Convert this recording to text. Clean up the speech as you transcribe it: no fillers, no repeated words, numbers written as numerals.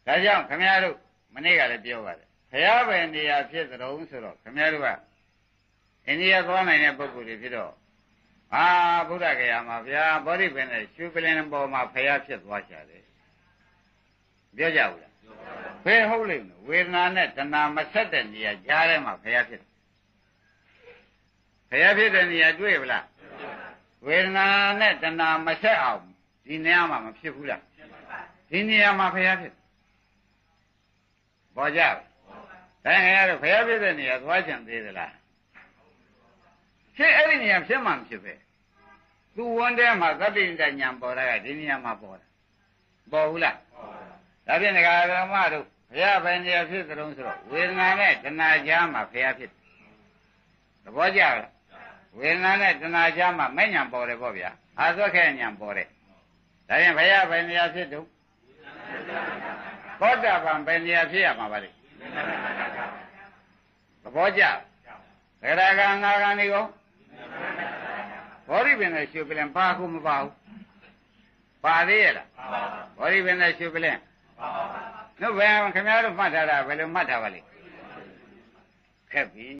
ဒါကြောင့်ခမရတို့မနေ့ကလည်းပြောပါတယ်ဘုရားပဲနေရာဖြစ်သတော်ဆိုတော့ခမရတို့ကအိန္ဒိယသွားနိုင်တဲ့ပုဂ္ဂိုလ်တွေဖြစ်တော့ဗုဒ္ဓဂယာမှာဗျာဗောဓိပင်နဲ့ရွှေပလင်ပေါ်မှာဘုရားဖြစ်သွားရှာတယ်ပြောကြဘူးလားဘယ်ဟုတ်လိမ့်မလဲဝေဒနာနဲ့တဏှာမဆက်တဲ့နေရာကြားထဲမှာဘုရားဖြစ်တယ်ဘုရားဖြစ်တဲ့နေရာတွေ့ဗလားဝေဒနာနဲ့တဏှာမဆက်အောင်ဒီနေရာမှာမဖြစ်ဘူးလားဒီနေရာမှာဘုရားဖြစ်ပေါ်ကြဒါငယ်ရတော့ဘုရားဖြစ်တဲ့နေရာသွားချင်သေးသလားဖြစ်အဲ့ဒီနေရာဖြစ်မှမဖြစ်ပဲသူဝန်ထဲမှာသတ္တိတဉာဏ်ပေါ်တာကဒီနေရာမှာပေါ်တာပေါ်ဘူးလားဒါဖြင့်ဒကာဓမ္မတို့ဘုရားပဲနေရာဖြစ်ကြုံဆိုတော့ဝေဒနာနဲ့တဏှာကြားမှာဘုရားဖြစ်သဘောကျလားဝေဒနာနဲ့တဏှာကြားမှာမဲ့ဉာဏ်ပေါ်တယ်ပေါ့ဗျာအာသွက်ခဲဉာဏ်ပေါ်တယ်ဒါရင်ဘုရားပဲနေရာဖြစ်တော့သောတာပန်ပဲနေရာဖြစ်ရမှာပါလေသဘောကျသရဂံငါးကံဒီကောဘောဓိပင်နဲ့ရှုပလင်ပါခုမပါဘူးပါသေးရလားဘောဓိပင်နဲ့ရှုပလင်တို့ဘယ်ခင်ဗျားတို့မှတ်ထားတာဘယ်လိုမှတ်ထားပါလိမ့်ခက်ပြီ